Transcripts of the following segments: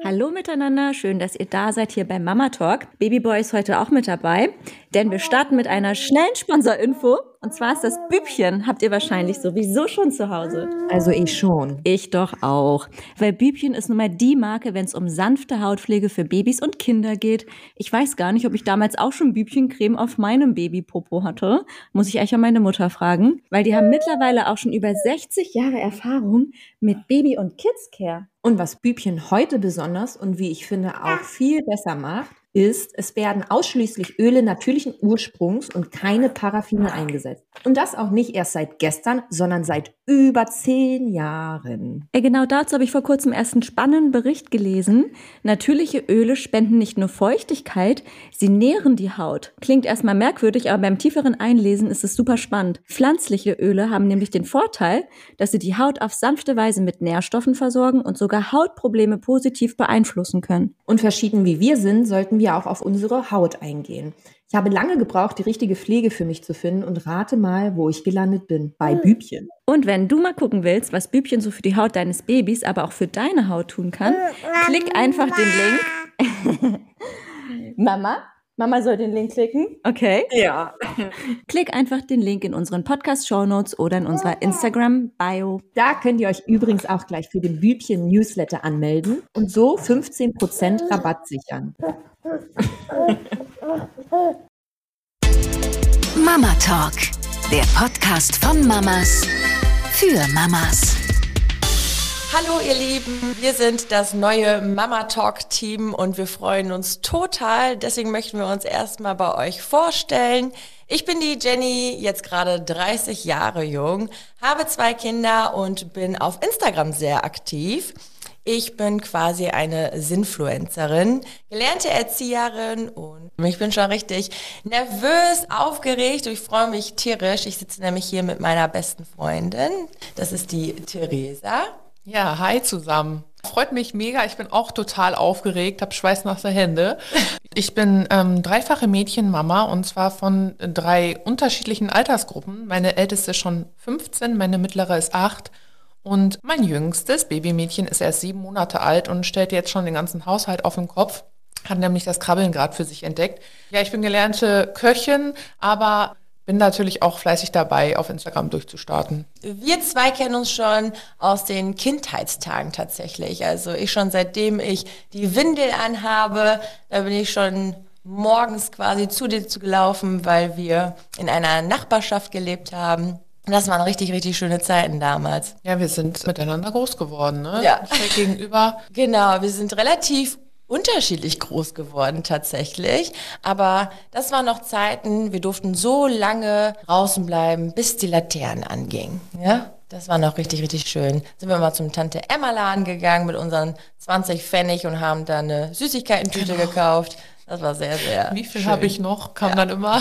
Hallo miteinander, schön, dass ihr da seid hier bei Mama Talk. Babyboy ist heute auch mit dabei, denn wir starten mit einer schnellen Sponsorinfo. Und zwar ist das Bübchen, habt ihr wahrscheinlich sowieso schon zu Hause. Also ich schon. Ich doch auch. Weil Bübchen ist nun mal die Marke, wenn es um sanfte Hautpflege für Babys und Kinder geht. Ich weiß gar nicht, ob ich damals auch schon Bübchencreme auf meinem Babypopo hatte. Muss ich eigentlich an meine Mutter fragen. Weil die haben mittlerweile auch schon über 60 Jahre Erfahrung mit Baby- und Kids-Care. Und was Bübchen heute besonders und wie ich finde auch viel besser macht, ist, es werden ausschließlich Öle natürlichen Ursprungs und keine Paraffine eingesetzt. Und das auch nicht erst seit gestern, sondern seit über 10 Jahren. Genau dazu habe ich vor kurzem erst einen spannenden Bericht gelesen. Natürliche Öle spenden nicht nur Feuchtigkeit, sie nähren die Haut. Klingt erstmal merkwürdig, aber beim tieferen Einlesen ist es super spannend. Pflanzliche Öle haben nämlich den Vorteil, dass sie die Haut auf sanfte Weise mit Nährstoffen versorgen und sogar Hautprobleme positiv beeinflussen können. Und verschieden wie wir sind, sollten wir auch auf unsere Haut eingehen. Ich habe lange gebraucht, die richtige Pflege für mich zu finden und rate mal, wo ich gelandet bin. Bei Bübchen. Und wenn du mal gucken willst, was Bübchen so für die Haut deines Babys, aber auch für deine Haut tun kann, klick einfach den Link. Mama soll den Link klicken? Okay. Ja. Klick einfach den Link in unseren Podcast-Shownotes oder in unserer Instagram-Bio. Da könnt ihr euch übrigens auch gleich für den Bübchen-Newsletter anmelden und so 15% Rabatt sichern. Mama Talk, der Podcast von Mamas für Mamas. Hallo ihr Lieben, wir sind das neue Mama Talk Team und wir freuen uns total. Deswegen möchten wir uns erstmal bei euch vorstellen. Ich bin die Jenny, jetzt gerade 30 Jahre jung, habe 2 Kinder und bin auf Instagram sehr aktiv. Ich bin quasi eine Sinfluencerin, gelernte Erzieherin und ich bin schon richtig nervös, aufgeregt und ich freue mich tierisch. Ich sitze nämlich hier mit meiner besten Freundin, das ist die Theresa. Ja, hi zusammen. Freut mich mega. Ich bin auch total aufgeregt, habe schweißnasse Hände. Ich bin dreifache Mädchenmama und zwar von 3 unterschiedlichen Altersgruppen. Meine älteste ist schon 15, meine mittlere ist 8 und mein jüngstes Babymädchen ist erst 7 Monate alt und stellt jetzt schon den ganzen Haushalt auf den Kopf. Hat nämlich das Krabbeln gerade für sich entdeckt. Ja, ich bin gelernte Köchin, aber bin natürlich auch fleißig dabei, auf Instagram durchzustarten. Wir 2 kennen uns schon aus den Kindheitstagen tatsächlich. Also ich schon seitdem ich die Windel anhabe, da bin ich schon morgens quasi zu dir gelaufen, weil wir in einer Nachbarschaft gelebt haben. Und das waren richtig, richtig schöne Zeiten damals. Ja, wir sind miteinander groß geworden, ne? Ja. Schräg gegenüber. Genau, wir sind relativ unterschiedlich groß geworden tatsächlich, aber das waren noch Zeiten, wir durften so lange draußen bleiben, bis die Laternen angingen, ja? Das war noch richtig, richtig schön. Sind wir mal zum Tante-Emma-Laden gegangen mit unseren 20 Pfennig und haben da eine Süßigkeitentüte gekauft. Das war sehr, sehr Wie viel schön. habe ich noch? Kam dann immer.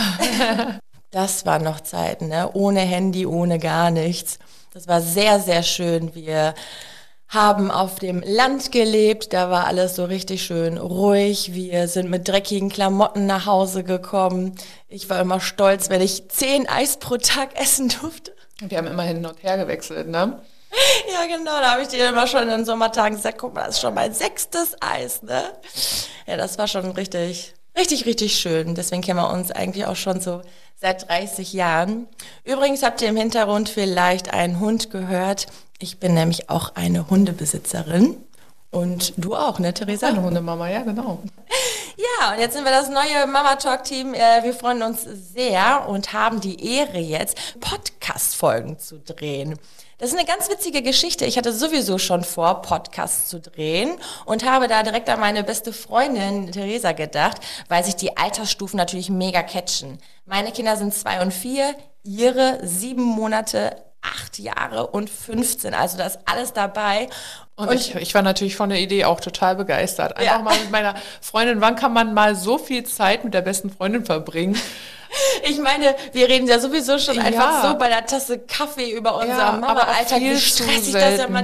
Das waren noch Zeiten, ne? Ohne Handy, ohne gar nichts. Das war sehr, sehr schön. Wir haben auf dem Land gelebt, da war alles so richtig schön ruhig. Wir sind mit dreckigen Klamotten nach Hause gekommen. Ich war immer stolz, wenn ich 10 Eis pro Tag essen durfte. Wir haben immer hin und her gewechselt, ne? Ja, genau, da habe ich dir immer schon in den Sommertagen gesagt, guck mal, das ist schon mein 6. Eis, ne? Ja, das war schon richtig, richtig, richtig schön. Deswegen kennen wir uns eigentlich auch schon so seit 30 Jahren. Übrigens habt ihr im Hintergrund vielleicht einen Hund gehört. Ich bin nämlich auch eine Hundebesitzerin. Und du auch, ne, Theresa? Eine Hundemama, ja, genau. Ja, und jetzt sind wir das neue Mama Talk Team. Wir freuen uns sehr und haben die Ehre jetzt, Podcast-Folgen zu drehen. Das ist eine ganz witzige Geschichte. Ich hatte sowieso schon vor, Podcasts zu drehen und habe da direkt an meine beste Freundin Theresa gedacht, weil sich die Altersstufen natürlich mega catchen. Meine Kinder sind 2 und 4, ihre 7 Monate, 8 Jahre und 15. Also da ist alles dabei. Und ich war natürlich von der Idee auch total begeistert. Einfach mal mit meiner Freundin, wann kann man mal so viel Zeit mit der besten Freundin verbringen? Ich meine, wir reden ja sowieso schon einfach so bei der Tasse Kaffee über unser Mama-Alter, wie stressig das ja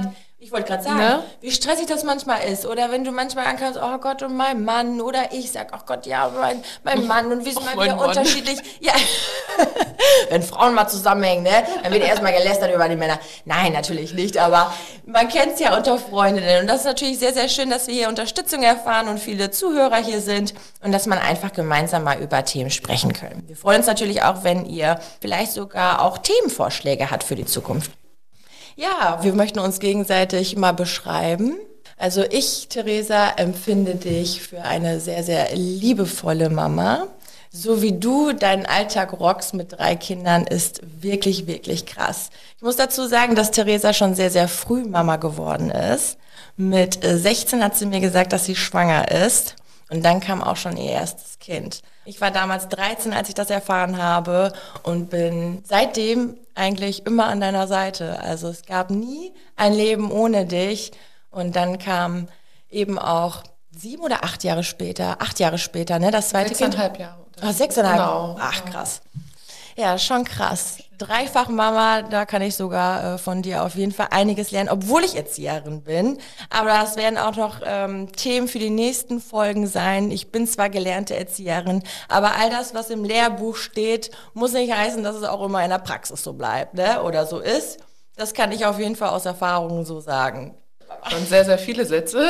Ich wollte gerade sagen, Ne? wie stressig das manchmal ist. Oder wenn du manchmal ankommst, oh Gott, und mein Mann. Oder ich sag, oh Gott, ja, mein Mann. Und wir sind mal wieder unterschiedlich. Ja. Wenn Frauen mal zusammenhängen, ne, dann wird erstmal gelästert über die Männer. Nein, natürlich nicht. Aber man kennt es ja unter Freundinnen. Und das ist natürlich sehr, sehr schön, dass wir hier Unterstützung erfahren und viele Zuhörer hier sind. Und dass man einfach gemeinsam mal über Themen sprechen können. Wir freuen uns natürlich auch, wenn ihr vielleicht sogar auch Themenvorschläge habt für die Zukunft. Ja, wir möchten uns gegenseitig mal beschreiben. Also ich, Theresa, empfinde dich für eine sehr, sehr liebevolle Mama. So wie du deinen Alltag rockst mit 3 Kindern, ist wirklich, wirklich krass. Ich muss dazu sagen, dass Theresa schon sehr, sehr früh Mama geworden ist. Mit 16 hat sie mir gesagt, dass sie schwanger ist. Und dann kam auch schon ihr erstes Kind. Ich war damals 13, als ich das erfahren habe und bin seitdem eigentlich immer an deiner Seite. Also es gab nie ein Leben ohne dich. Und dann kam eben auch 7 oder 8 Jahre später, ne, das zweite Kind. 6,5 Jahre. 6,5. Genau. Ach, krass. Ja, schon krass. Dreifach Mama, da kann ich sogar von dir auf jeden Fall einiges lernen, obwohl ich Erzieherin bin. Aber das werden auch noch Themen für die nächsten Folgen sein. Ich bin zwar gelernte Erzieherin, aber all das, was im Lehrbuch steht, muss nicht heißen, dass es auch immer in der Praxis so bleibt, ne? Oder so ist. Das kann ich auf jeden Fall aus Erfahrung so sagen. Schon sehr, sehr viele Sätze.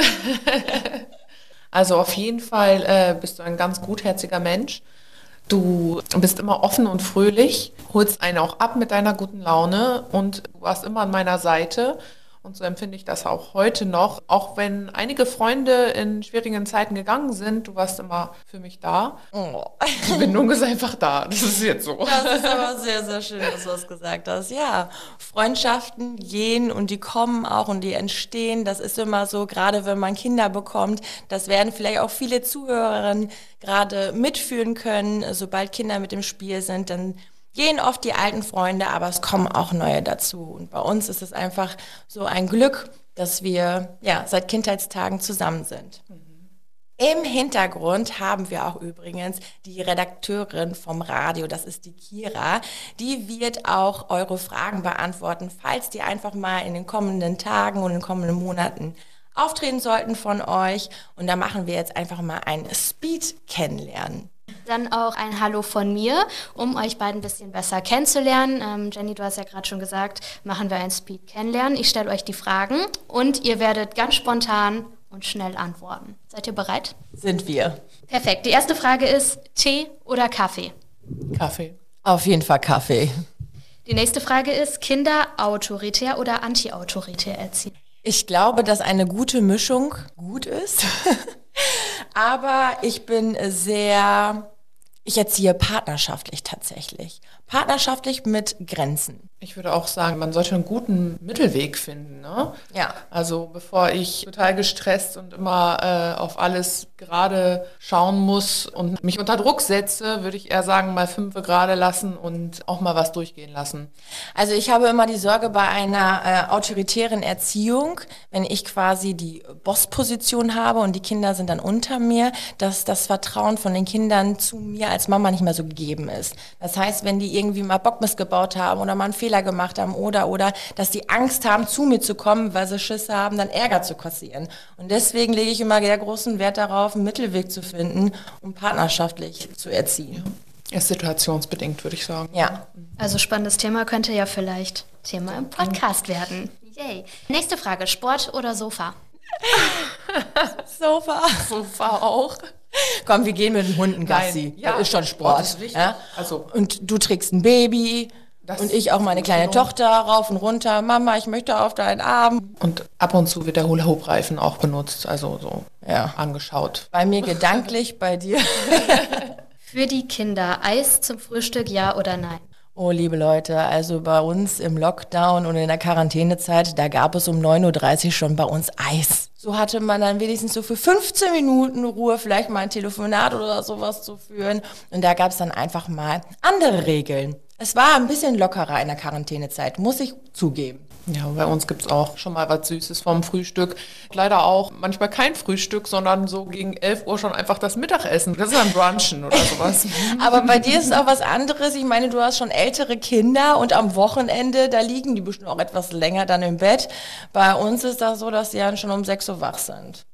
Also auf jeden Fall bist du ein ganz gutherziger Mensch. Du bist immer offen und fröhlich, holst einen auch ab mit deiner guten Laune und du warst immer an meiner Seite. Und so empfinde ich das auch heute noch. Auch wenn einige Freunde in schwierigen Zeiten gegangen sind, du warst immer für mich da. Oh. Die Bindung ist einfach da. Das ist jetzt so. Das ist aber sehr, sehr schön, dass du das gesagt hast. Ja, Freundschaften gehen und die kommen auch und die entstehen. Das ist immer so, gerade wenn man Kinder bekommt. Das werden vielleicht auch viele Zuhörerinnen gerade mitfühlen können. Sobald Kinder mit im Spiel sind, dann gehen oft die alten Freunde, aber es kommen auch neue dazu. Und bei uns ist es einfach so ein Glück, dass wir ja seit Kindheitstagen zusammen sind. Im Hintergrund haben wir auch übrigens die Redakteurin vom Radio, das ist die Kira. Die wird auch eure Fragen beantworten, falls die einfach mal in den kommenden Tagen und in den kommenden Monaten auftreten sollten von euch. Und da machen wir jetzt einfach mal ein Speed-Kennenlernen. Dann auch ein Hallo von mir, um euch beiden ein bisschen besser kennenzulernen. Jenny, du hast ja gerade schon gesagt, machen wir ein Speed-Kennenlernen. Ich stelle euch die Fragen und ihr werdet ganz spontan und schnell antworten. Seid ihr bereit? Sind wir. Perfekt. Die erste Frage ist, Tee oder Kaffee? Kaffee. Auf jeden Fall Kaffee. Die nächste Frage ist, Kinder autoritär oder anti-autoritär erziehen? Ich glaube, dass eine gute Mischung gut ist. Aber ich erziehe partnerschaftlich tatsächlich. Partnerschaftlich mit Grenzen. Ich würde auch sagen, man sollte einen guten Mittelweg finden, ne? Ja. Also bevor ich total gestresst und immer auf alles gerade schauen muss und mich unter Druck setze, würde ich eher sagen, mal 5 gerade lassen und auch mal was durchgehen lassen. Also ich habe immer die Sorge bei einer autoritären Erziehung, wenn ich quasi die Bossposition habe und die Kinder sind dann unter mir, dass das Vertrauen von den Kindern zu mir als Mama nicht mehr so gegeben ist. Das heißt, wenn die irgendwie mal Bockmist gebaut haben oder mal einen Fehler gemacht haben oder, dass die Angst haben, zu mir zu kommen, weil sie Schiss haben, dann Ärger zu kassieren. Und deswegen lege ich immer sehr großen Wert darauf, einen Mittelweg zu finden, um partnerschaftlich zu erziehen. Ist situationsbedingt, würde ich sagen. Ja. Also spannendes Thema könnte ja vielleicht Thema im Podcast werden. Yay. Nächste Frage, Sport oder Sofa? Sofa auch. Komm, wir gehen mit den Hunden Gassi. Nein, ja, das ist schon Sport. Das ist wichtig. Ja? Also, und du trägst ein Baby und ich auch meine kleine Tochter rauf und runter. Mama, ich möchte auf deinen Arm. und ab und zu wird der Hula-Hoop-Reifen auch benutzt, also so angeschaut. Bei mir gedanklich, bei dir. Für die Kinder Eis zum Frühstück, ja oder nein? Oh, liebe Leute, also bei uns im Lockdown und in der Quarantänezeit, da gab es um 9.30 Uhr schon bei uns Eis. So hatte man dann wenigstens so für 15 Minuten Ruhe, vielleicht mal ein Telefonat oder sowas zu führen. Und da gab es dann einfach mal andere Regeln. Es war ein bisschen lockerer in der Quarantänezeit, muss ich zugeben. Ja, bei uns gibt's auch schon mal was Süßes vom Frühstück. Leider auch manchmal kein Frühstück, sondern so gegen 11 Uhr schon einfach das Mittagessen. Das ist dann Brunchen oder sowas. Aber bei dir ist es auch was anderes. Ich meine, du hast schon ältere Kinder und am Wochenende, da liegen die bestimmt auch etwas länger dann im Bett. Bei uns ist das so, dass die dann schon um 6 Uhr wach sind.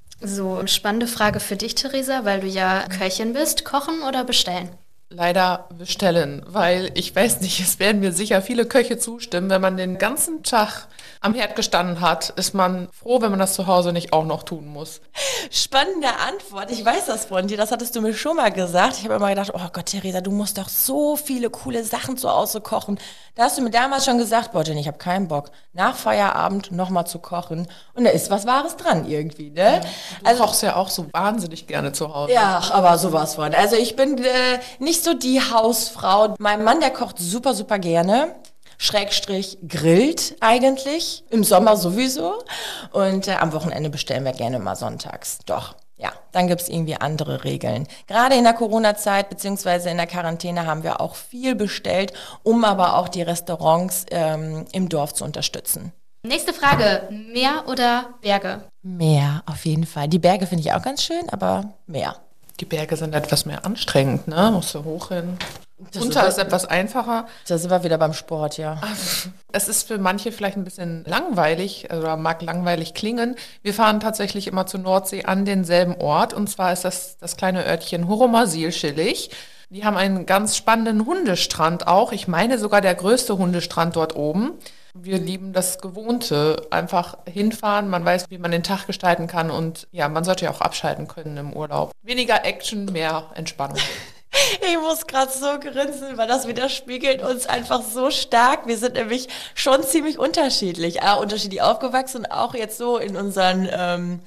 So, spannende Frage für dich, Theresa, weil du ja Köchin bist. Kochen oder bestellen? Leider bestellen, weil ich weiß nicht, es werden mir sicher viele Köche zustimmen, wenn man den ganzen Tag am Herd gestanden hat, ist man froh, wenn man das zu Hause nicht auch noch tun muss. Spannende Antwort. Ich weiß das von dir. Das hattest du mir schon mal gesagt. Ich habe immer gedacht, oh Gott, Theresa, du musst doch so viele coole Sachen zu Hause kochen. Da hast du mir damals schon gesagt, boah, Jenny, ich habe keinen Bock, nach Feierabend nochmal zu kochen. Und da ist was Wahres dran irgendwie, ne? Du kochst ja auch so wahnsinnig gerne zu Hause. Ja, aber sowas von. Also ich bin nicht so die Hausfrau. Mein Mann, der kocht super, super gerne. Schrägstrich grillt eigentlich, im Sommer sowieso. Und am Wochenende bestellen wir gerne mal sonntags. Doch, ja, dann gibt's irgendwie andere Regeln. Gerade in der Corona-Zeit beziehungsweise in der Quarantäne haben wir auch viel bestellt, um aber auch die Restaurants im Dorf zu unterstützen. Nächste Frage, Meer oder Berge? Meer, auf jeden Fall. Die Berge finde ich auch ganz schön, aber Meer. Die Berge sind etwas mehr anstrengend, ne? Musst du hoch hin. Runter ist etwas einfacher. Da sind wir wieder beim Sport, ja. Es ist für manche vielleicht ein bisschen langweilig oder mag langweilig klingen. Wir fahren tatsächlich immer zur Nordsee an denselben Ort. Und zwar ist das kleine Örtchen Horomarsil-Schillig. Die haben einen ganz spannenden Hundestrand auch. Ich meine sogar der größte Hundestrand dort oben. Wir lieben das Gewohnte. Einfach hinfahren, man weiß, wie man den Tag gestalten kann. Und ja, man sollte ja auch abschalten können im Urlaub. Weniger Action, mehr Entspannung. Ich muss gerade so grinsen, weil das widerspiegelt uns einfach so stark. Wir sind nämlich schon ziemlich unterschiedlich. Unterschiedlich aufgewachsen und auch jetzt so in unseren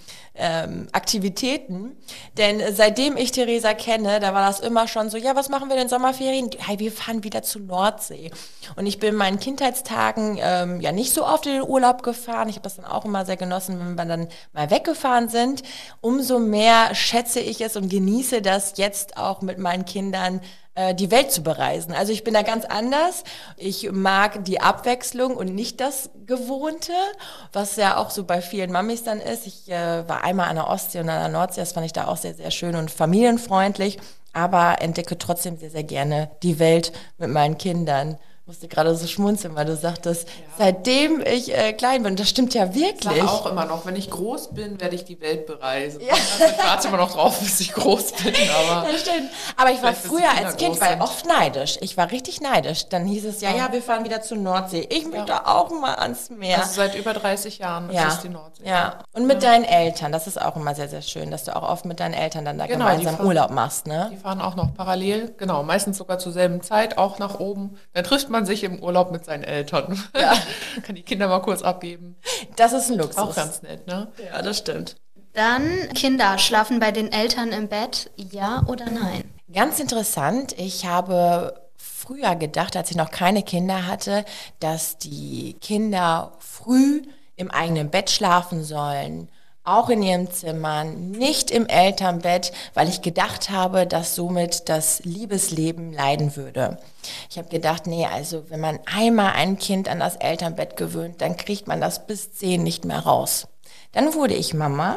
Aktivitäten. Denn seitdem ich Theresa kenne, da war das immer schon so, ja, was machen wir in den Sommerferien? Hey, wir fahren wieder zur Nordsee. Und ich bin in meinen Kindheitstagen ja nicht so oft in den Urlaub gefahren. Ich habe das dann auch immer sehr genossen, wenn wir dann mal weggefahren sind. Umso mehr schätze ich es und genieße das jetzt auch mit meinen Kindern die Welt zu bereisen. Also ich bin da ganz anders. Ich mag die Abwechslung und nicht das Gewohnte, was ja auch so bei vielen Mamis dann ist. Ich war einmal an der Ostsee und an der Nordsee, das fand ich da auch sehr, sehr schön und familienfreundlich, aber entdecke trotzdem sehr, sehr gerne die Welt mit meinen Kindern. Ich musste gerade so schmunzeln, weil du sagtest, seitdem ich klein bin, das stimmt ja wirklich. Ich sage auch immer noch, wenn ich groß bin, werde ich die Welt bereisen. Ja. Also ich warte immer noch drauf, bis ich groß bin. Aber das stimmt. Aber ich war früher als Kind oft neidisch. Ich war richtig neidisch. Dann hieß es, ja, wir fahren wieder zur Nordsee. Ich möchte auch mal ans Meer. Also seit über 30 Jahren ist es die Nordsee. Ja, und mit deinen Eltern, das ist auch immer sehr, sehr schön, dass du auch oft mit deinen Eltern dann da gemeinsam Urlaub machst, ne? Die fahren auch noch parallel, genau, meistens sogar zur selben Zeit, auch nach oben. Dann trifft man sich im Urlaub mit seinen Eltern. Ja. Kann die Kinder mal kurz abgeben. Das ist ein Luxus. Auch ganz nett, ne? Ja, das stimmt. Dann Kinder schlafen bei den Eltern im Bett, ja oder nein? Ganz interessant. Ich habe früher gedacht, als ich noch keine Kinder hatte, dass die Kinder früh im eigenen Bett schlafen sollen. Auch in ihrem Zimmer, nicht im Elternbett, weil ich gedacht habe, dass somit das Liebesleben leiden würde. Ich habe gedacht, nee, also wenn man einmal ein Kind an das Elternbett gewöhnt, dann kriegt man das bis 10 nicht mehr raus. Dann wurde ich Mama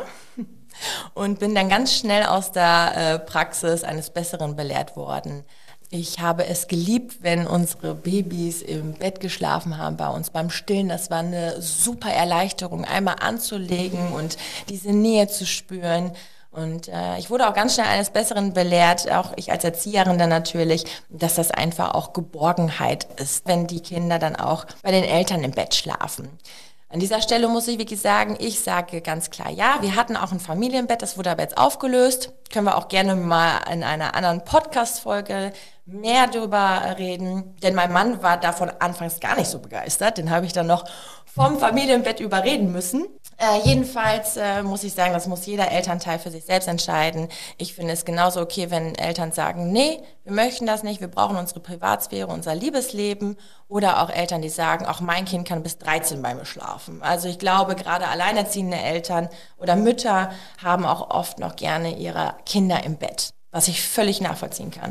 und bin dann ganz schnell aus der Praxis eines Besseren belehrt worden. Ich habe es geliebt, wenn unsere Babys im Bett geschlafen haben bei uns beim Stillen. Das war eine super Erleichterung, einmal anzulegen und diese Nähe zu spüren. Und ich wurde auch ganz schnell eines Besseren belehrt, auch ich als Erzieherin dann natürlich, dass das einfach auch Geborgenheit ist, wenn die Kinder dann auch bei den Eltern im Bett schlafen. An dieser Stelle muss ich wirklich sagen, ich sage ganz klar, ja, wir hatten auch ein Familienbett, das wurde aber jetzt aufgelöst. Können wir auch gerne mal in einer anderen Podcast-Folge mehr darüber reden. Denn mein Mann war davon anfangs gar nicht so begeistert. Den habe ich dann noch vom Familienbett überreden müssen. Jedenfalls muss ich sagen, das muss jeder Elternteil für sich selbst entscheiden. Ich finde es genauso okay, wenn Eltern sagen, nee, wir möchten das nicht, wir brauchen unsere Privatsphäre, unser Liebesleben. Oder auch Eltern, die sagen, auch mein Kind kann bis 13 bei mir schlafen. Also ich glaube, gerade alleinerziehende Eltern oder Mütter haben auch oft noch gerne ihre Kinder im Bett, was ich völlig nachvollziehen kann.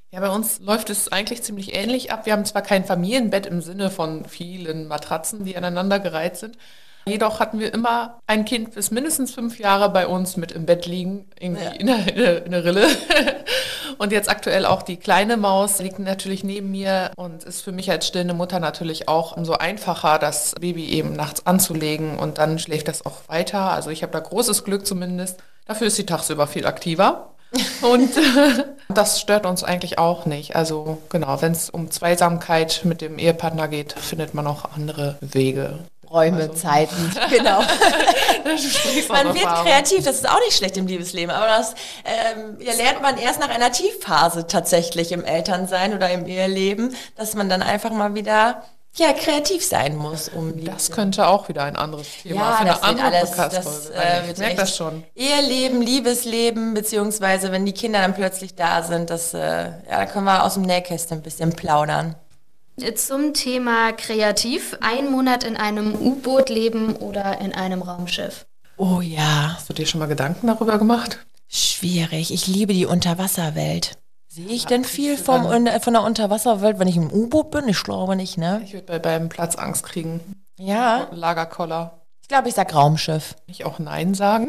Ja, bei uns läuft es eigentlich ziemlich ähnlich ab. Wir haben zwar kein Familienbett im Sinne von vielen Matratzen, die aneinandergereiht sind. Jedoch hatten wir immer ein Kind bis mindestens 5 Jahre bei uns mit im Bett liegen, irgendwie in der Rille. Und jetzt aktuell auch die kleine Maus liegt natürlich neben mir und ist für mich als stillende Mutter natürlich auch umso einfacher, das Baby eben nachts anzulegen und dann schläft das auch weiter. Also ich habe da großes Glück zumindest. Dafür ist sie tagsüber viel aktiver. Und das stört uns eigentlich auch nicht. Also genau, wenn es um Zweisamkeit mit dem Ehepartner geht, findet man auch andere Wege. Räume, Zeiten, genau. Man wird kreativ, das ist auch nicht schlecht im Liebesleben, aber das lernt man erst nach einer Tiefphase tatsächlich im Elternsein oder im Eheleben, dass man dann einfach mal wieder kreativ sein muss. Das könnte auch wieder ein anderes Thema für eine andere Podcast-Folge. Ich merke das schon. Eheleben, Liebesleben, beziehungsweise wenn die Kinder dann plötzlich da sind, da können wir aus dem Nähkästchen ein bisschen plaudern. Zum Thema kreativ, 1 Monat in einem U-Boot leben oder in einem Raumschiff. Oh ja. Hast du dir schon mal Gedanken darüber gemacht? Schwierig. Ich liebe die Unterwasserwelt. Sehe ich denn viel von der Unterwasserwelt, wenn ich im U-Boot bin? Ich glaube nicht, ne? Ich würde beim Platz Angst kriegen. Ja. Lagerkoller. Ich glaube, ich sag Raumschiff. Ich auch Nein sagen?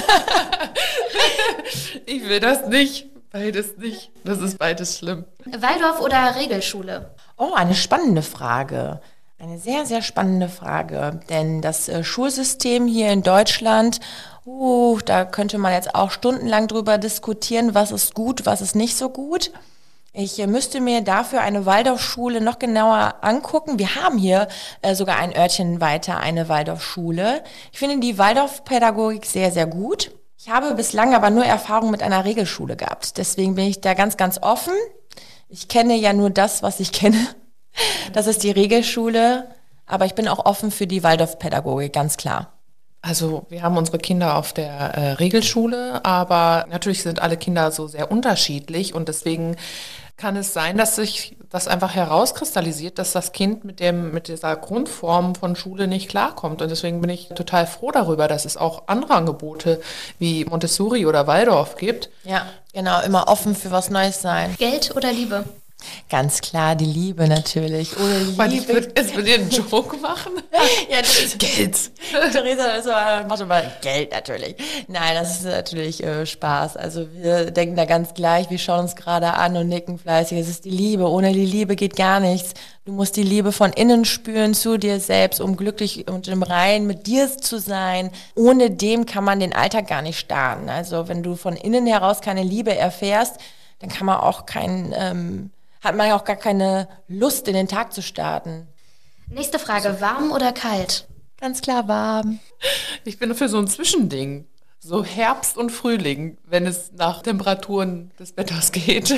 Ich will das nicht. Beides nicht. Das ist beides schlimm. Waldorf oder Regelschule? Oh, eine spannende Frage. Eine sehr, sehr spannende Frage. Denn das Schulsystem hier in Deutschland, da könnte man jetzt auch stundenlang drüber diskutieren, was ist gut, was ist nicht so gut. Ich müsste mir dafür eine Waldorfschule noch genauer angucken. Wir haben hier sogar ein Örtchen weiter eine Waldorfschule. Ich finde die Waldorfpädagogik sehr, sehr gut. Ich habe bislang aber nur Erfahrung mit einer Regelschule gehabt. Deswegen bin ich da ganz, ganz offen. Ich kenne ja nur das, was ich kenne. Das ist die Regelschule. Aber ich bin auch offen für die Waldorfpädagogik, ganz klar. Also wir haben unsere Kinder auf der Regelschule, aber natürlich sind alle Kinder so sehr unterschiedlich und deswegen kann es sein, dass sich das einfach herauskristallisiert, dass das Kind mit dieser Grundform von Schule nicht klarkommt. Und deswegen bin ich total froh darüber, dass es auch andere Angebote wie Montessori oder Waldorf gibt. Ja, genau, immer offen für was Neues sein. Geld oder Liebe? Ganz klar, die Liebe natürlich. Ohne Liebe. Ich würde jetzt mit dir einen Joke machen. Ja, das ist Geld. Theresa, mach schon mal Geld natürlich. Nein, das ist natürlich Spaß. Also wir denken da ganz gleich, wir schauen uns gerade an und nicken fleißig. Es ist die Liebe. Ohne die Liebe geht gar nichts. Du musst die Liebe von innen spüren zu dir selbst, um glücklich und im Reinen mit dir zu sein. Ohne dem kann man den Alltag gar nicht starten. Also wenn du von innen heraus keine Liebe erfährst, dann kann man auch hat man ja auch gar keine Lust, in den Tag zu starten. Nächste Frage, warm oder kalt? Ganz klar warm. Ich bin für so ein Zwischending. So Herbst und Frühling, wenn es nach Temperaturen des Wetters geht.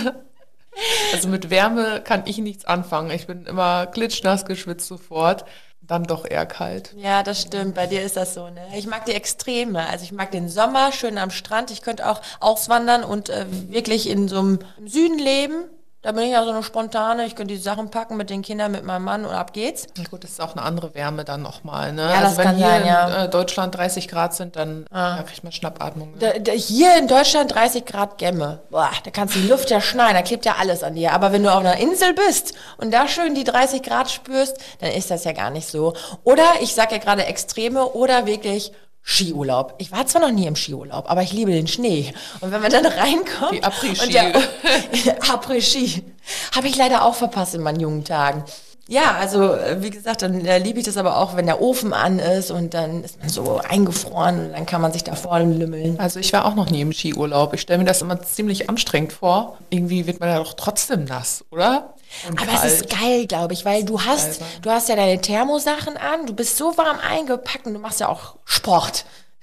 Also mit Wärme kann ich nichts anfangen. Ich bin immer klitschnass geschwitzt sofort. Dann doch eher kalt. Ja, das stimmt. Bei dir ist das so, ne? Ich mag die Extreme. Also ich mag den Sommer, schön am Strand. Ich könnte auch auswandern und wirklich in so einem Süden leben. Da bin ich ja so eine spontane, ich könnte die Sachen packen mit den Kindern, mit meinem Mann und ab geht's. Ja gut, das ist auch eine andere Wärme dann nochmal, ne? Ja, also wenn hier sein, in Deutschland 30 Grad sind, dann kriegt man Schnappatmung. Ne? Hier in Deutschland 30 Grad Gämme. Boah, da kannst du die Luft ja schneiden, da klebt ja alles an dir. Aber wenn du auf einer Insel bist und da schön die 30 Grad spürst, dann ist das ja gar nicht so. Oder, ich sag ja gerade Extreme, oder wirklich Skiurlaub. Ich war zwar noch nie im Skiurlaub, aber ich liebe den Schnee. Und wenn man dann reinkommt... Die Après-Ski. Après-Ski. Habe ich leider auch verpasst in meinen jungen Tagen. Ja, also wie gesagt, dann liebe ich das aber auch, wenn der Ofen an ist und dann ist man so eingefroren und dann kann man sich da vorne lümmeln. Also ich war auch noch nie im Skiurlaub. Ich stelle mir das immer ziemlich anstrengend vor. Irgendwie wird man ja doch trotzdem nass, oder? Und aber kalt. Es ist geil, glaube ich, weil du hast ja deine Thermosachen an, du bist so warm eingepackt und du machst ja auch Sport.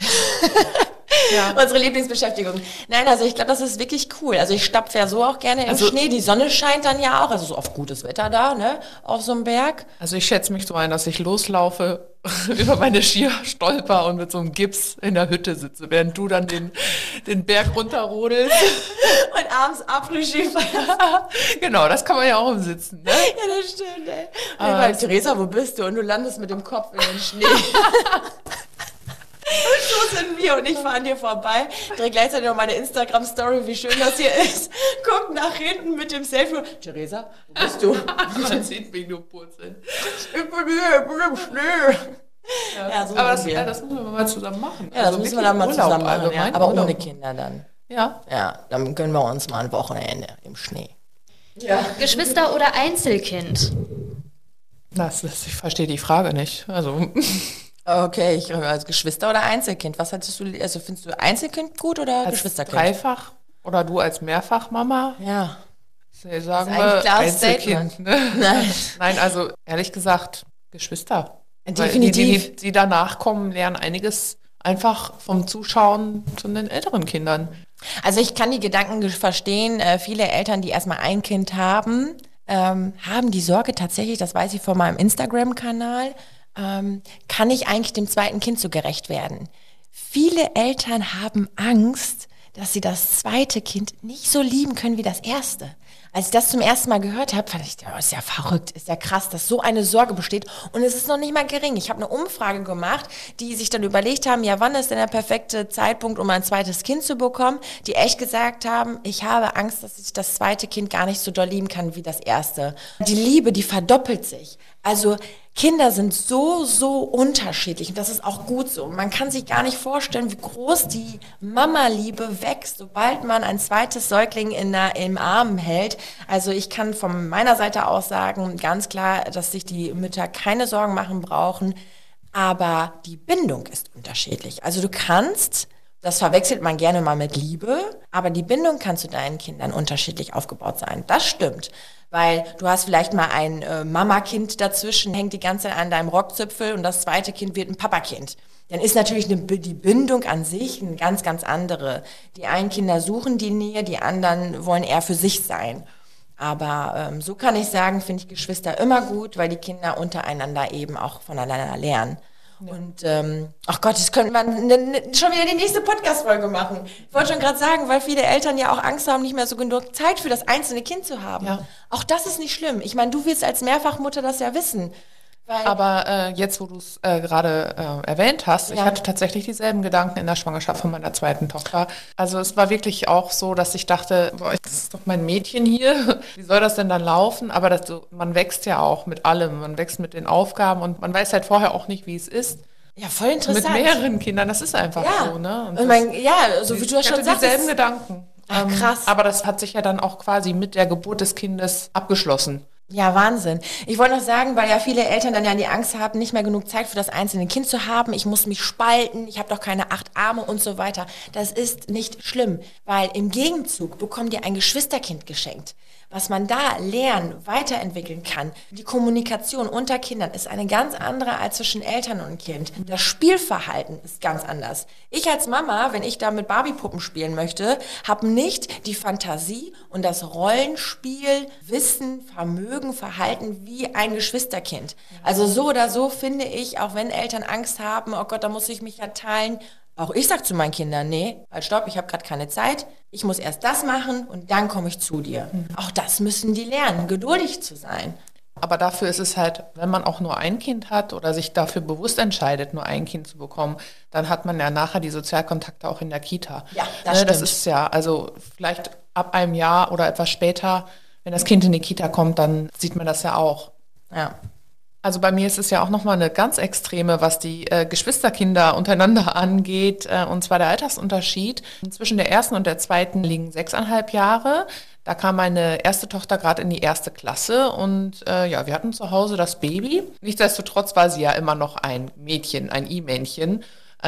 Ja. Unsere Lieblingsbeschäftigung. Nein, also ich glaube, das ist wirklich cool. Also ich stapfe ja so auch gerne im Schnee. Die Sonne scheint dann ja auch, also so auf gutes Wetter da, ne, auf so einem Berg. Also ich schätze mich so ein, dass ich loslaufe, über meine Skier stolper und mit so einem Gips in der Hütte sitze, während du dann den Berg runterrodelst. Und abends Après-Ski feierst. Genau, das kann man ja auch im Sitzen, ne? Ja, das stimmt, ey. Ich Theresa, wo bist du? Und du landest mit dem Kopf in den Schnee. So sind wir und ich fahre an dir vorbei, drehe gleichzeitig noch meine Instagram-Story, wie schön das hier ist. Guck nach hinten mit dem Selfie. Theresa, wo bist du? Man sieht mich nur purzeln. Ich bin hier, ich bin im Schnee. Ja, so aber sind wir. das müssen wir mal zusammen machen. Ja, das müssen wir dann mal Urlaub, zusammen machen, allgemein aber Urlaub. ohne Kinder dann. Ja. Ja, dann gönnen wir uns mal ein Wochenende im Schnee. Geschwister oder Einzelkind? Ich verstehe die Frage nicht. Also, Okay, ich als Geschwister oder Einzelkind. Was hattest du, also findest du Einzelkind gut oder als Geschwisterkind? Dreifach oder du als Mehrfachmama? Ja. Sagen Das ist eigentlich wir klares Einzelkind. Ne? Nein, also ehrlich gesagt, Geschwister. Definitiv. Weil die danach kommen, lernen einiges einfach vom Zuschauen zu den älteren Kindern. Also ich kann die Gedanken verstehen. Viele Eltern, die erstmal ein Kind haben, haben die Sorge tatsächlich, das weiß ich von meinem Instagram-Kanal, kann ich eigentlich dem zweiten Kind so gerecht werden? Viele Eltern haben Angst, dass sie das zweite Kind nicht so lieben können wie das erste. Als ich das zum ersten Mal gehört habe, fand ich, ist ja verrückt, ist ja krass, dass so eine Sorge besteht. Und es ist noch nicht mal gering. Ich habe eine Umfrage gemacht, die sich dann überlegt haben, ja, wann ist denn der perfekte Zeitpunkt, um ein zweites Kind zu bekommen? Die echt gesagt haben, ich habe Angst, dass ich das zweite Kind gar nicht so doll lieben kann wie das erste. Die Liebe, die verdoppelt sich. Also Kinder sind so unterschiedlich und das ist auch gut so. Man kann sich gar nicht vorstellen, wie groß die Mama-Liebe wächst, sobald man ein zweites Säugling im Arm hält. Also ich kann von meiner Seite aus sagen, ganz klar, dass sich die Mütter keine Sorgen machen brauchen, aber die Bindung ist unterschiedlich. Also du kannst, das verwechselt man gerne mal mit Liebe, aber die Bindung kann zu deinen Kindern unterschiedlich aufgebaut sein. Das stimmt. Weil du hast vielleicht mal ein Mama-Kind dazwischen, hängt die ganze Zeit an deinem Rockzipfel und das zweite Kind wird ein Papakind. Dann ist natürlich die Bindung an sich eine ganz, ganz andere. Die einen Kinder suchen die Nähe, die anderen wollen eher für sich sein. Aber so kann ich sagen, finde ich Geschwister immer gut, weil die Kinder untereinander eben auch voneinander lernen. Ja. Und, ach Gott, das könnte man schon wieder die nächste Podcast-Folge machen. Ich wollte schon gerade sagen, weil viele Eltern ja auch Angst haben, nicht mehr so genug Zeit für das einzelne Kind zu haben. Ja. Auch das ist nicht schlimm. Ich meine, du willst als Mehrfachmutter das ja wissen. Aber jetzt, wo du es gerade erwähnt hast, ich hatte tatsächlich dieselben Gedanken in der Schwangerschaft von meiner zweiten Tochter. Also es war wirklich auch so, dass ich dachte, boah, das ist doch mein Mädchen hier, wie soll das denn dann laufen? Aber man wächst ja auch mit allem, man wächst mit den Aufgaben und man weiß halt vorher auch nicht, wie es ist. Ja, voll interessant. Mit mehreren Kindern, das ist einfach so, ne? Und so wie du das schon sagst. Dieselben Gedanken. Ach, krass. Aber das hat sich ja dann auch quasi mit der Geburt des Kindes abgeschlossen. Ja, Wahnsinn. Ich wollte noch sagen, weil ja viele Eltern dann ja die Angst haben, nicht mehr genug Zeit für das einzelne Kind zu haben. Ich muss mich spalten, ich habe doch keine 8 Arme und so weiter. Das ist nicht schlimm, weil im Gegenzug bekommt ihr ein Geschwisterkind geschenkt. Was man da lernen, weiterentwickeln kann, die Kommunikation unter Kindern ist eine ganz andere als zwischen Eltern und Kind. Das Spielverhalten ist ganz anders. Ich als Mama, wenn ich da mit Barbie-Puppen spielen möchte, habe nicht die Fantasie und das Rollenspiel, Wissen, Vermögen, Verhalten wie ein Geschwisterkind. Also so oder so finde ich, auch wenn Eltern Angst haben, oh Gott, da muss ich mich ja teilen. Auch ich sage zu meinen Kindern, nee, halt stopp, ich habe gerade keine Zeit, ich muss erst das machen und dann komme ich zu dir. Auch das müssen die lernen, geduldig zu sein. Aber dafür ist es halt, wenn man auch nur ein Kind hat oder sich dafür bewusst entscheidet, nur ein Kind zu bekommen, dann hat man ja nachher die Sozialkontakte auch in der Kita. Ja, das stimmt. Das ist ja, also vielleicht ab einem Jahr oder etwas später, wenn das Kind in die Kita kommt, dann sieht man das ja auch. Ja. Also bei mir ist es ja auch nochmal eine ganz extreme, was die Geschwisterkinder untereinander angeht, und zwar der Altersunterschied. Zwischen der ersten und der zweiten liegen 6,5 Jahre. Da kam meine erste Tochter gerade in die 1. Klasse und wir hatten zu Hause das Baby. Nichtsdestotrotz war sie ja immer noch ein Mädchen, ein I-Männchen.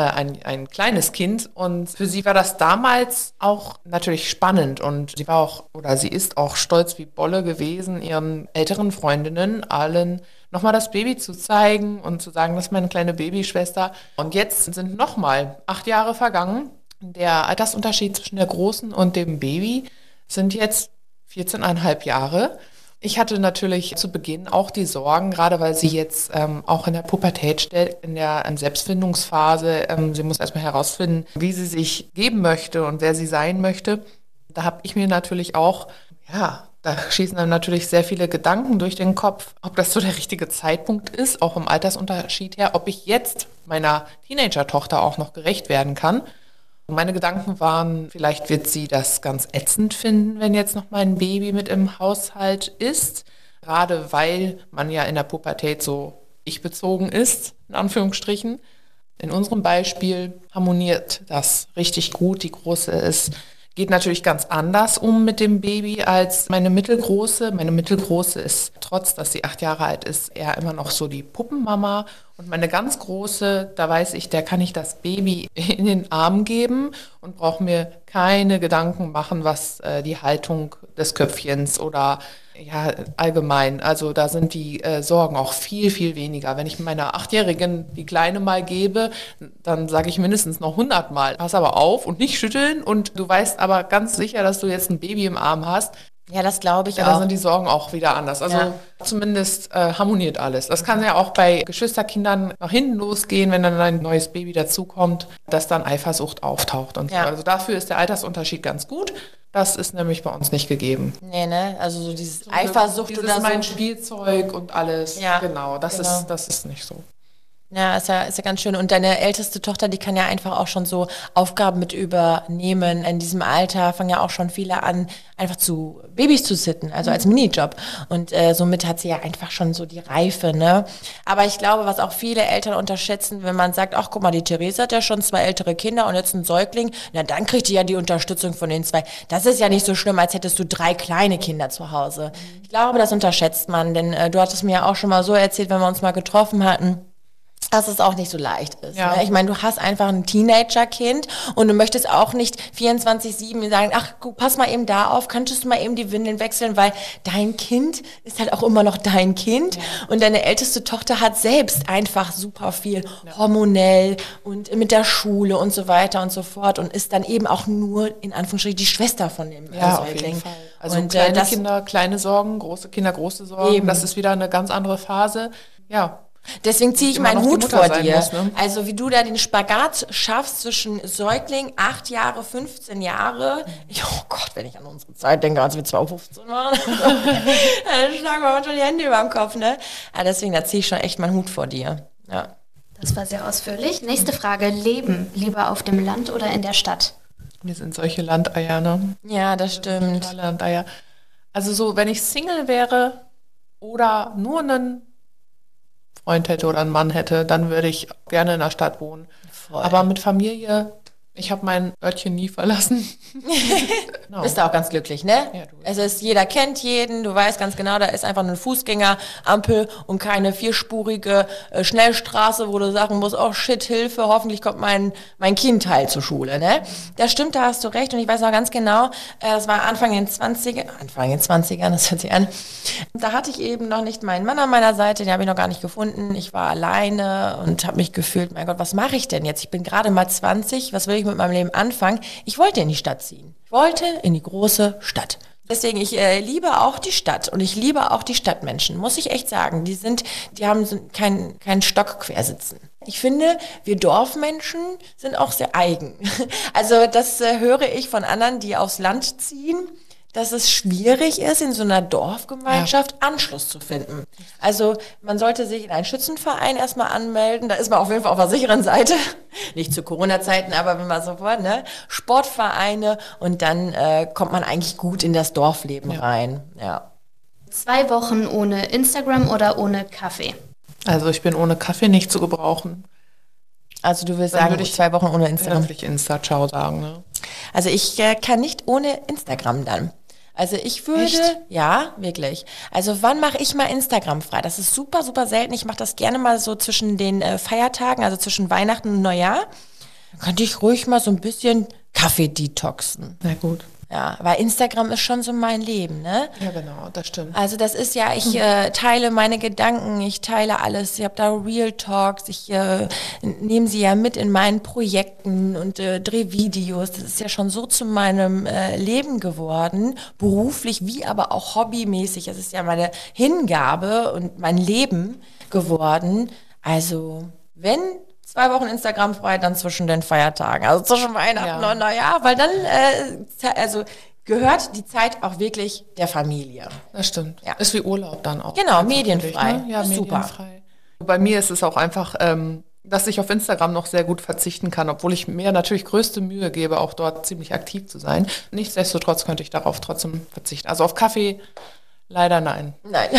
Ein kleines Kind und für sie war das damals auch natürlich spannend und sie ist auch stolz wie Bolle gewesen, ihren älteren Freundinnen allen nochmal das Baby zu zeigen und zu sagen, das ist meine kleine Babyschwester. Und jetzt sind nochmal 8 Jahre vergangen. Der Altersunterschied zwischen der Großen und dem Baby sind jetzt 14,5 Jahre. Ich hatte natürlich zu Beginn auch die Sorgen, gerade weil sie jetzt auch in der Pubertät steht, in der Selbstfindungsphase. Sie muss erstmal herausfinden, wie sie sich geben möchte und wer sie sein möchte. Da habe ich mir natürlich auch, Da schießen dann natürlich sehr viele Gedanken durch den Kopf, ob das so der richtige Zeitpunkt ist, auch im Altersunterschied her, ob ich jetzt meiner Teenager-Tochter auch noch gerecht werden kann. Und meine Gedanken waren, vielleicht wird sie das ganz ätzend finden, wenn jetzt noch mein Baby mit im Haushalt ist. Gerade weil man ja in der Pubertät so ich-bezogen ist, in Anführungsstrichen. In unserem Beispiel harmoniert das richtig gut. Die Große geht natürlich ganz anders mit dem Baby als meine Mittelgroße. Meine Mittelgroße ist, trotz dass sie 8 Jahre alt ist, eher immer noch so die Puppenmama. Und meine ganz Große, da weiß ich, der kann ich das Baby in den Arm geben und brauche mir keine Gedanken machen, was die Haltung des Köpfchens oder ja, allgemein. Also da sind die Sorgen auch viel, viel weniger. Wenn ich meiner 8-Jährigen die Kleine mal gebe, dann sage ich mindestens noch 100 Mal. Pass aber auf und nicht schütteln und du weißt aber ganz sicher, dass du jetzt ein Baby im Arm hast. Ja, das glaube ich ja, auch. Da sind die Sorgen auch wieder anders. Also zumindest harmoniert alles. Das kann ja auch bei Geschwisterkindern nach hinten losgehen, wenn dann ein neues Baby dazukommt, dass dann Eifersucht auftaucht und so. Also dafür ist der Altersunterschied ganz gut. Das ist nämlich bei uns nicht gegeben. Nee, ne? Also so dieses Eifersucht dieses oder so. Mein Spielzeug und alles. Ja, genau. Das ist nicht so. Ja, ist ja ganz schön. Und deine älteste Tochter, die kann ja einfach auch schon so Aufgaben mit übernehmen. In diesem Alter fangen ja auch schon viele an, einfach zu Babys zu sitten, also als Minijob. Und somit hat sie ja einfach schon so die Reife, ne? Aber ich glaube, was auch viele Eltern unterschätzen, wenn man sagt, ach guck mal, die Therese hat ja schon 2 ältere Kinder und jetzt einen Säugling, na dann kriegt die ja die Unterstützung von den 2. Das ist ja nicht so schlimm, als hättest du 3 kleine Kinder zu Hause. Ich glaube, das unterschätzt man, denn du hattest mir ja auch schon mal so erzählt, wenn wir uns mal getroffen hatten, dass es auch nicht so leicht ist. Ja. Ne? Ich meine, du hast einfach ein Teenager-Kind und du möchtest auch nicht 24/7 sagen, ach, guck, pass mal eben da auf, könntest du mal eben die Windeln wechseln, weil dein Kind ist halt auch immer noch dein Kind und deine älteste Tochter hat selbst einfach super viel hormonell und mit der Schule und so weiter und so fort und ist dann eben auch nur in Anführungsstrichen die Schwester von dem Säugling. Auf jeden Fall. Also und, kleine Kinder, kleine Sorgen, große Kinder, große Sorgen. Eben. Das ist wieder eine ganz andere Phase. Ja. Deswegen ziehe ich meinen Hut vor dir. Muss, ne? Also wie du da den Spagat schaffst zwischen Säugling, 8 Jahre, 15 Jahre. Oh Gott, wenn ich an unsere Zeit denke, als wir 15 waren, dann schlagen wir manchmal die Hände über den Kopf, ne? Ja, deswegen, da ziehe ich schon echt meinen Hut vor dir. Ja. Das war sehr ausführlich. Nächste Frage, Leben lieber auf dem Land oder in der Stadt? Wir sind solche Landeier, ne? Ja, das stimmt. Landeier. Also so, wenn ich Single wäre oder nur einen Freund hätte oder einen Mann hätte, dann würde ich gerne in der Stadt wohnen. Voll. Aber mit Familie, ich habe mein Örtchen nie verlassen. No. Bist du auch ganz glücklich, ne? Ja, jeder kennt jeden, du weißt ganz genau, da ist einfach eine Fußgängerampel und keine 4-spurige Schnellstraße, wo du sagen musst, oh shit, Hilfe, hoffentlich kommt mein Kind heil zur Schule, ne? Das stimmt, da hast du recht und ich weiß auch ganz genau, das war Anfang in den 20ern, das hört sich an, da hatte ich eben noch nicht meinen Mann an meiner Seite, den habe ich noch gar nicht gefunden, ich war alleine und habe mich gefühlt, mein Gott, was mache ich denn jetzt? Ich bin gerade mal 20, was will ich mit meinem Leben anfangen? Ich wollte in die Stadt ziehen. Ich wollte in die große Stadt. Deswegen, ich liebe auch die Stadt und ich liebe auch die Stadtmenschen, muss ich echt sagen. Die haben keinen Stock quersitzen. Ich finde, wir Dorfmenschen sind auch sehr eigen. Also das höre ich von anderen, die aufs Land ziehen, dass es schwierig ist, in so einer Dorfgemeinschaft Anschluss zu finden. Also man sollte sich in einen Schützenverein erstmal anmelden, da ist man auf jeden Fall auf der sicheren Seite. Nicht zu Corona-Zeiten, aber wenn man sofort, ne? Sportvereine und dann kommt man eigentlich gut in das Dorfleben rein. Ja. 2 Wochen ohne Instagram oder ohne Kaffee? Also ich bin ohne Kaffee nicht zu gebrauchen. Also du willst sagen, 2 Wochen ohne Instagram? Dann würde ich Insta-Ciao sagen, ne? Also ich kann nicht ohne Instagram dann. Also ich würde, Echt? Ja, wirklich. Also wann mache ich mal Instagram frei? Das ist super, super selten. Ich mache das gerne mal so zwischen den Feiertagen, also zwischen Weihnachten und Neujahr. Dann könnte ich ruhig mal so ein bisschen Kaffee detoxen. Na gut. Ja, weil Instagram ist schon so mein Leben, ne? Ja, genau, das stimmt. Also das ist ja, ich teile meine Gedanken, ich teile alles, ich habe da Real Talks, ich nehme sie ja mit in meinen Projekten und drehe Videos. Das ist ja schon so zu meinem Leben geworden, beruflich wie aber auch hobbymäßig. Das ist ja meine Hingabe und mein Leben geworden. Also wenn 2 Wochen Instagram frei, dann zwischen den Feiertagen, also zwischen Weihnachten und Neujahr, weil dann gehört die Zeit auch wirklich der Familie. Das stimmt. Ja. Ist wie Urlaub dann auch. Genau, medienfrei. Ne? Ja, Das ist super. medienfrei. Bei mir ist es auch einfach, dass ich auf Instagram noch sehr gut verzichten kann, obwohl ich mir natürlich größte Mühe gebe, auch dort ziemlich aktiv zu sein. Nichtsdestotrotz könnte ich darauf trotzdem verzichten. Also auf Kaffee leider nein. Nein.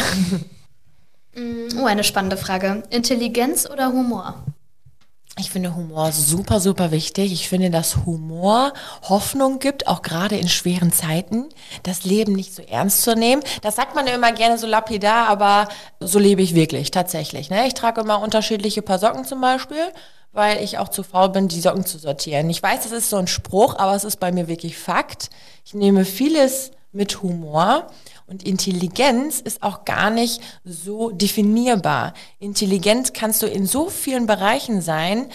Oh, eine spannende Frage. Intelligenz oder Humor? Ich finde Humor super, super wichtig. Ich finde, dass Humor Hoffnung gibt, auch gerade in schweren Zeiten, das Leben nicht so ernst zu nehmen. Das sagt man ja immer gerne so lapidar, aber so lebe ich wirklich, tatsächlich. Ne? Ich trage immer unterschiedliche Paar Socken zum Beispiel, weil ich auch zu faul bin, die Socken zu sortieren. Ich weiß, das ist so ein Spruch, aber es ist bei mir wirklich Fakt. Ich nehme vieles mit Humor. Und Intelligenz ist auch gar nicht so definierbar. Intelligenz kannst du in so vielen Bereichen sein,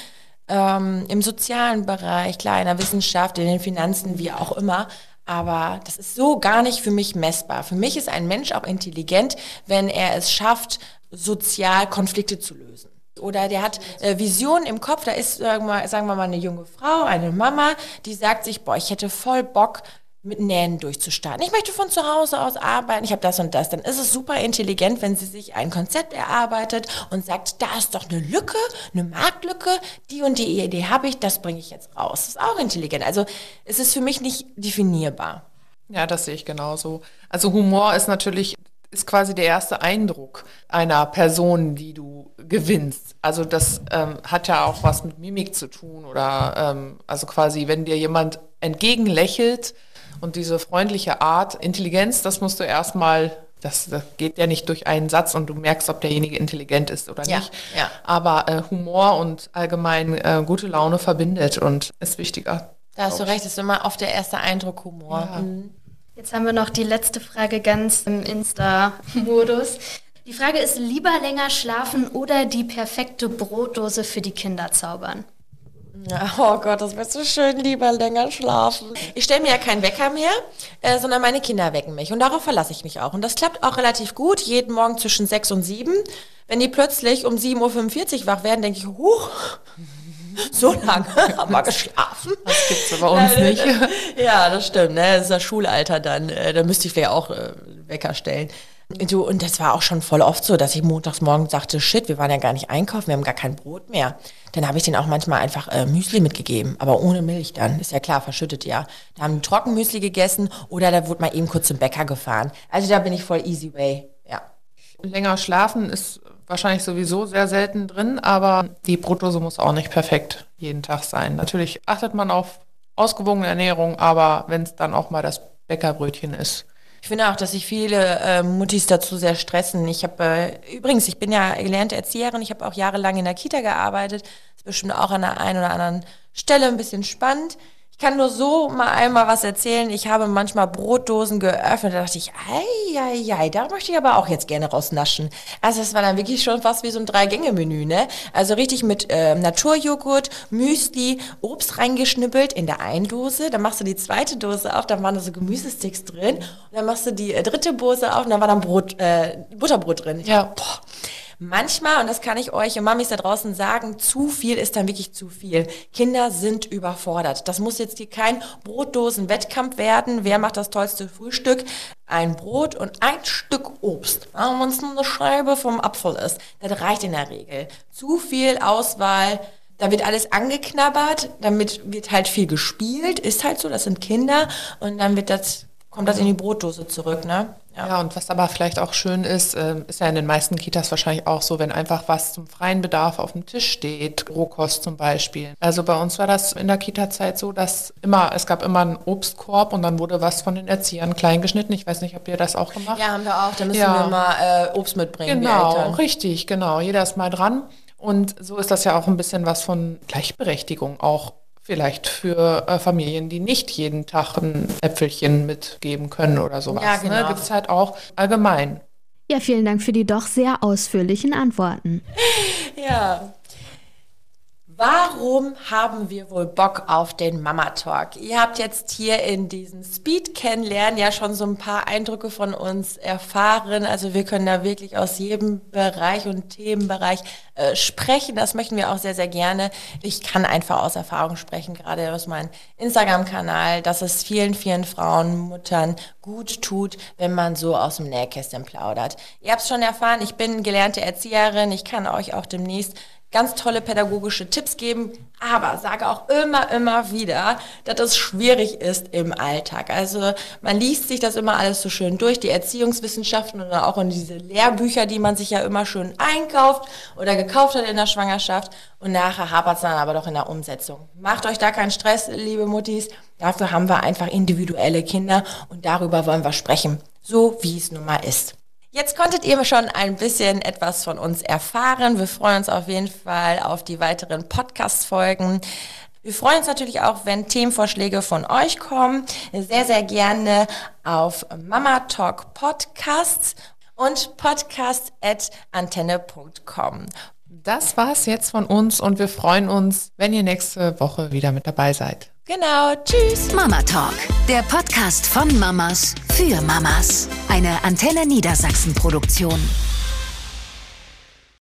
im sozialen Bereich, klar, in der Wissenschaft, in den Finanzen, wie auch immer. Aber das ist so gar nicht für mich messbar. Für mich ist ein Mensch auch intelligent, wenn er es schafft, sozial Konflikte zu lösen. Oder der hat Visionen im Kopf. Da ist, sagen wir mal, eine junge Frau, eine Mama, die sagt sich, boah, ich hätte voll Bock, mit Nähen durchzustarten. Ich möchte von zu Hause aus arbeiten, ich habe das und das. Dann ist es super intelligent, wenn sie sich ein Konzept erarbeitet und sagt, da ist doch eine Lücke, eine Marktlücke, die und die Idee habe ich, das bringe ich jetzt raus. Das ist auch intelligent. Also es ist für mich nicht definierbar. Ja, das sehe ich genauso. Also Humor ist quasi der erste Eindruck einer Person, die du gewinnst. Also das hat ja auch was mit Mimik zu tun oder also quasi, wenn dir jemand entgegenlächelt und diese freundliche Art, Intelligenz, das musst du erstmal, das geht ja nicht durch einen Satz und du merkst, ob derjenige intelligent ist oder nicht. Ja. Aber Humor und allgemein gute Laune verbindet und ist wichtiger. Da hast du recht, ist immer oft der erste Eindruck Humor. Ja. Jetzt haben wir noch die letzte Frage ganz im Insta-Modus. Die Frage ist, lieber länger schlafen oder die perfekte Brotdose für die Kinder zaubern? Ja, oh Gott, das wäre so schön, lieber länger schlafen. Ich stelle mir ja keinen Wecker mehr, sondern meine Kinder wecken mich. Und darauf verlasse ich mich auch. Und das klappt auch relativ gut, jeden Morgen zwischen 6 und 7. Wenn die plötzlich um 7.45 Uhr wach werden, denke ich, so lange haben wir geschlafen. Das gibt's aber bei uns nicht. Ja, das stimmt. Ne? Das ist das Schulalter dann. Da müsste ich vielleicht auch Wecker stellen. Du, und das war auch schon voll oft so, dass ich montags morgens sagte, shit, wir waren ja gar nicht einkaufen, wir haben gar kein Brot mehr. Dann habe ich denen auch manchmal einfach Müsli mitgegeben, aber ohne Milch dann. Ist ja klar, verschüttet ja. Da haben die Trockenmüsli gegessen oder da wurde mal eben kurz zum Bäcker gefahren. Also da bin ich voll easy way, ja. Länger schlafen ist wahrscheinlich sowieso sehr selten drin, aber die Brotdose muss auch nicht perfekt jeden Tag sein. Natürlich achtet man auf ausgewogene Ernährung, aber wenn es dann auch mal das Bäckerbrötchen ist. Ich finde auch, dass sich viele Muttis dazu sehr stressen. Ich bin ja gelernte Erzieherin, ich habe auch jahrelang in der Kita gearbeitet. Das ist bestimmt auch an der einen oder anderen Stelle ein bisschen spannend. Ich kann nur so mal einmal was erzählen. Ich habe manchmal Brotdosen geöffnet, da dachte ich, ei, da möchte ich aber auch jetzt gerne rausnaschen. Also das war dann wirklich schon fast wie so ein 3-Gänge-Menü, ne? Also richtig mit Naturjoghurt, Müsli, Obst reingeschnippelt in der einen Dose. Dann machst du die zweite Dose auf, da waren da so Gemüsesticks drin. Und dann machst du die dritte Dose auf und dann war dann Butterbrot drin. Ja. Boah. Manchmal, und das kann ich euch und Mamis da draußen sagen, zu viel ist dann wirklich zu viel. Kinder sind überfordert. Das muss jetzt hier kein Brotdosen-Wettkampf werden. Wer macht das tollste Frühstück? Ein Brot und ein Stück Obst. Wenn es nur eine Scheibe vom Apfel ist, das reicht in der Regel. Zu viel Auswahl. Da wird alles angeknabbert, damit wird halt viel gespielt. Ist halt so, das sind Kinder. Und dann kommt das in die Brotdose zurück, ne? Ja, und was aber vielleicht auch schön ist, ist ja in den meisten Kitas wahrscheinlich auch so, wenn einfach was zum freien Bedarf auf dem Tisch steht, Rohkost zum Beispiel. Also bei uns war das in der Kita-Zeit so, dass es gab immer einen Obstkorb und dann wurde was von den Erziehern klein geschnitten. Ich weiß nicht, habt ihr das auch gemacht? Ja, haben wir auch. Da müssen wir mal Obst mitbringen. Genau, richtig, genau. Jeder ist mal dran. Und so ist das ja auch ein bisschen was von Gleichberechtigung auch. Vielleicht für Familien, die nicht jeden Tag ein Äpfelchen mitgeben können oder sowas. Ja, genau. Ne? Gibt es halt auch allgemein. Ja, vielen Dank für die doch sehr ausführlichen Antworten. Ja. Warum haben wir wohl Bock auf den Mama Talk? Ihr habt jetzt hier in diesem Speed Kennenlernen ja schon so ein paar Eindrücke von uns erfahren. Also wir können da wirklich aus jedem Bereich und Themenbereich sprechen. Das möchten wir auch sehr, sehr gerne. Ich kann einfach aus Erfahrung sprechen, gerade aus meinem Instagram-Kanal, dass es vielen, vielen Frauen, Muttern gut tut, wenn man so aus dem Nähkästchen plaudert. Ihr habt es schon erfahren, ich bin gelernte Erzieherin. Ich kann euch auch demnächst ganz tolle pädagogische Tipps geben, aber sage auch immer wieder, dass es schwierig ist im Alltag. Also man liest sich das immer alles so schön durch, die Erziehungswissenschaften oder auch in diese Lehrbücher, die man sich ja immer schön einkauft oder gekauft hat in der Schwangerschaft und nachher hapert es dann aber doch in der Umsetzung. Macht euch da keinen Stress, liebe Muttis, dafür haben wir einfach individuelle Kinder und darüber wollen wir sprechen, so wie es nun mal ist. Jetzt konntet ihr schon ein bisschen etwas von uns erfahren. Wir freuen uns auf jeden Fall auf die weiteren Podcast-Folgen. Wir freuen uns natürlich auch, wenn Themenvorschläge von euch kommen. Sehr, sehr gerne auf Mama Talk Podcasts und podcast@antenne.com. Das war's jetzt von uns und wir freuen uns, wenn ihr nächste Woche wieder mit dabei seid. Genau, tschüss. Mama Talk, der Podcast von Mamas für Mamas. Eine Antenne Niedersachsen Produktion.